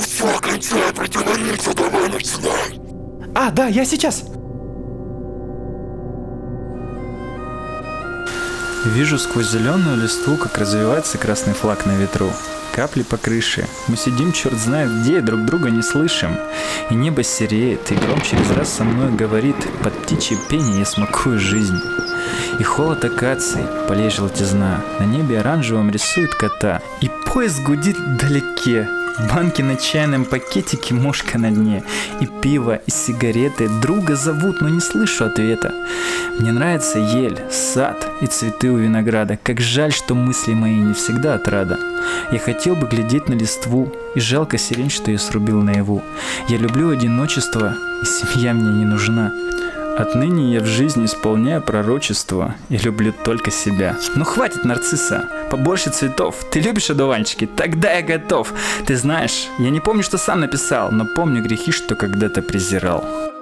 все, кончай противоречия, давай начинай. А, да, я сейчас. Вижу сквозь зеленую листву, как развивается красный флаг на ветру. Капли по крыше. Мы сидим черт знает где и друг друга не слышим. И небо сереет, и гром через раз со мной говорит. Под птичье пение я смакую жизнь. И холод акаций, полей желтизна. На небе оранжевым рисует кота. И поезд гудит вдалеке. В банке на чайном пакетике мошка на дне. И пиво, и сигареты. Друга зовут, но не слышу ответа. Мне нравится ель, сад и цветы у винограда. Как жаль, что мысли мои не всегда отрада. Я хотел бы глядеть на листву, и жалко сирень, что я срубил наяву. Я люблю одиночество, и семья мне не нужна. Отныне я в жизни исполняю пророчество и люблю только себя. Ну хватит, нарцисса, побольше цветов. Ты любишь одуванчики? Тогда я готов. Ты знаешь, я не помню, что сам написал, но помню грехи, что когда-то презирал.